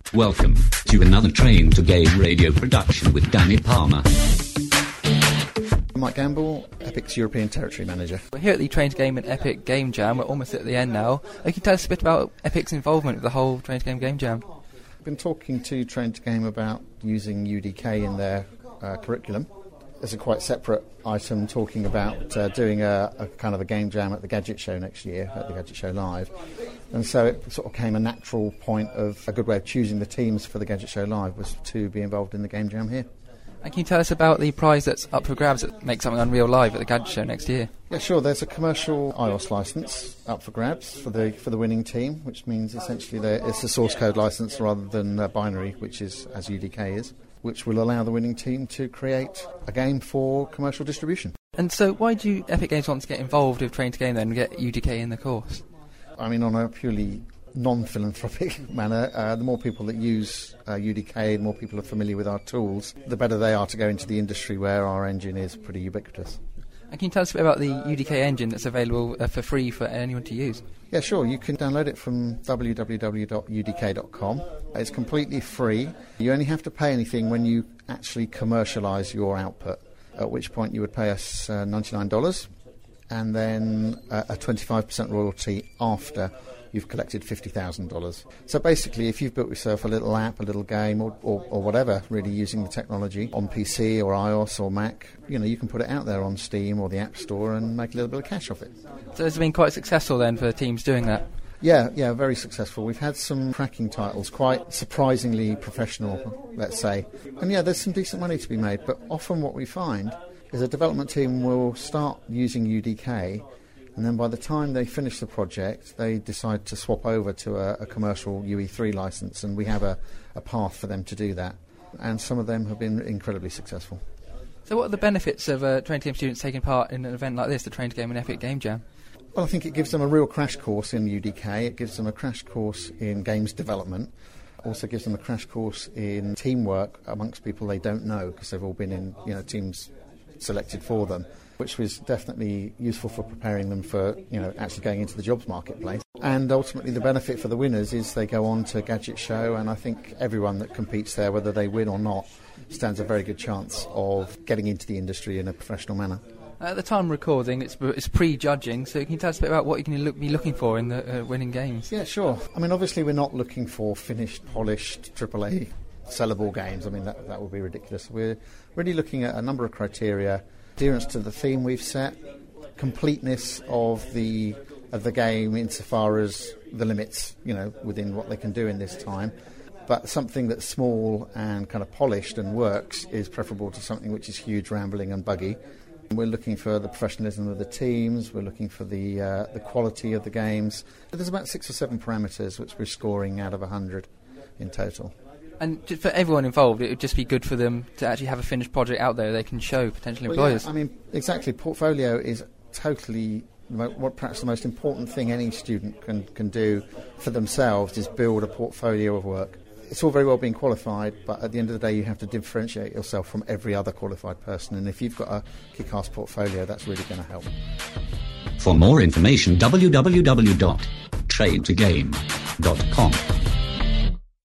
Welcome to another Train to Game radio production with Danny Palmer. Mike Gamble, Epic's European Territory Manager. We're here at the Train to Game and Epic Game Jam. We're almost at the end now. Can you tell us a bit about Epic's involvement with the whole Train to Game Game Jam? I've been talking to Train to Game about using UDK in their curriculum. There's a quite separate item talking about doing a kind of a game jam at the Gadget Show next year, at the Gadget Show Live. And so it sort of came a natural point of a good way of choosing the teams for the Gadget Show Live was to be involved in the game jam here. And can you tell us about the prize that's up for grabs that makes something Unreal live at the Gadget Show next year? Yeah, sure. There's a commercial iOS license up for grabs for the winning team, which means essentially it's a source code license rather than binary, which is as UDK is, which will allow the winning team to create a game for commercial distribution. And so why do Epic Games want to get involved with Train to Game then and get UDK in the course? I mean, on a purely non-philanthropic manner, the more people that use UDK, the more people are familiar with our tools, the better they are to go into the industry where our engine is pretty ubiquitous. And can you tell us a bit about the UDK engine that's available for free for anyone to use? Yeah, sure. You can download it from www.udk.com. It's completely free. You only have to pay anything when you actually commercialise your output, at which point you would pay us $99 and then a 25% royalty after you've collected $50,000. So basically, if you've built yourself a little app, a little game, or whatever, really using the technology on PC or iOS or Mac, you can put it out there on Steam or the App Store and make a little bit of cash off it. So it's been quite successful then for teams doing that? Yeah, very successful. We've had some cracking titles, quite surprisingly professional, let's say. And yeah, there's some decent money to be made, but often what we find is a development team will start using UDK, and then by the time they finish the project, they decide to swap over to a commercial UE3 license, and we have a path for them to do that. And some of them have been incredibly successful. So what are the benefits of Train to Game students taking part in an event like this, the Train to Game and Epic Game Jam? Well, I think it gives them a real crash course in UDK. It gives them a crash course in games development. Also gives them a crash course in teamwork amongst people they don't know, because they've all been in teams selected for them, which was definitely useful for preparing them for, actually going into the jobs marketplace. And ultimately the benefit for the winners is they go on to Gadget Show, and I think everyone that competes there, whether they win or not, stands a very good chance of getting into the industry in a professional manner. At the time of recording, it's pre-judging, so can you tell us a bit about what you can be looking for in the winning games? Yeah, sure. I mean, obviously we're not looking for finished, polished, AAA sellable games. I mean, that would be ridiculous. We're really looking at a number of criteria: adherence to the theme we've set, completeness of the game insofar as the limits, within what they can do in this time. But something that's small and kind of polished and works is preferable to something which is huge, rambling and buggy. We're looking for the professionalism of the teams, we're looking for the quality of the games. There's about 6 or 7 parameters which we're scoring out of 100 in total. And just for everyone involved, it would just be good for them to actually have a finished project out there they can show potential employers. Yeah, I mean, exactly. Portfolio is totally perhaps the most important thing any student can do for themselves is build a portfolio of work. It's all very well being qualified, but at the end of the day you have to differentiate yourself from every other qualified person, and if you've got a kick-ass portfolio, that's really going to help. For more information, www.traintogame.com.